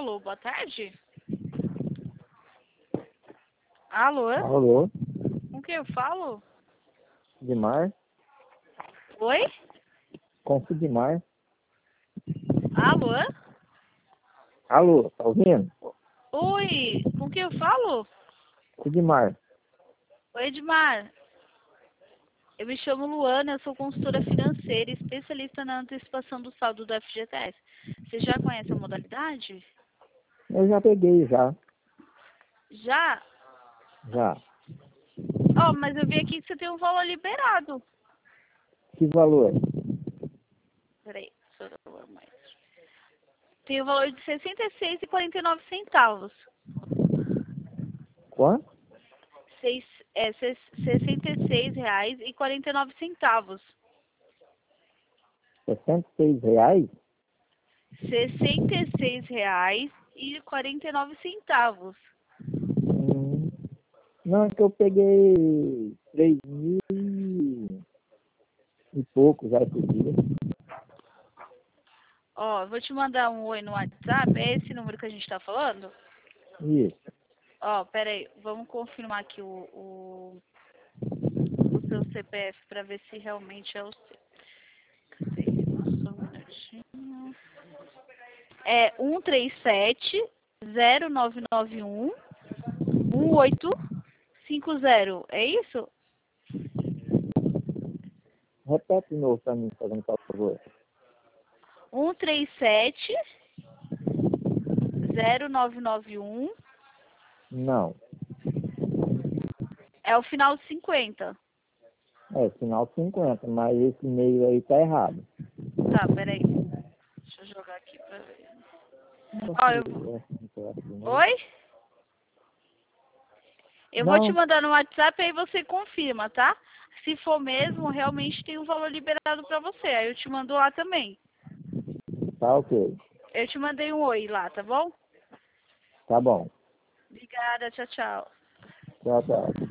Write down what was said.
Alô, boa tarde. Alô? Alô, Com quem eu falo? Sidmar? Oi? Com Sidmar? Alô? Alô, tá ouvindo? Oi, com quem eu falo? Sidmar. Oi, Edmar. Eu me chamo Luana, eu sou consultora financeira, especialista na antecipação do saldo do FGTS. Você já conhece a modalidade? Eu já peguei, já. Já? Já. Ó, mas eu vi aqui que você tem um valor liberado. Que valor? Peraí, deixa eu ver mais. Tem o valor de R$ 66,49. Quanto? R$ 66,49. R$ 66? R$ 66,49. Não, é que eu peguei 3.000 e pouco já esse dia. Ó, eu vou te mandar um oi no WhatsApp. É esse número que a gente tá falando? Isso. Ó, pera aí. Vamos confirmar aqui o seu CPF pra ver se realmente é o seu. Cadê? Só um minutinho. É 137-0991-1850. É isso? Repete de novo pra mim, fazendo favor. 137-0991. Não. É o final de 50. É, final 50, mas esse e-mail aí tá errado. Tá, peraí. Deixa eu jogar aqui pra ver. Ó, Oi? Eu vou te Não, mandar no WhatsApp aí você confirma, tá? Se for mesmo, realmente tem um valor liberado pra você. Aí eu te mando lá também. tá ok. Eu te mandei um oi lá, tá bom? Tá bom. Obrigada, tchau, tchau. Tchau, tchau.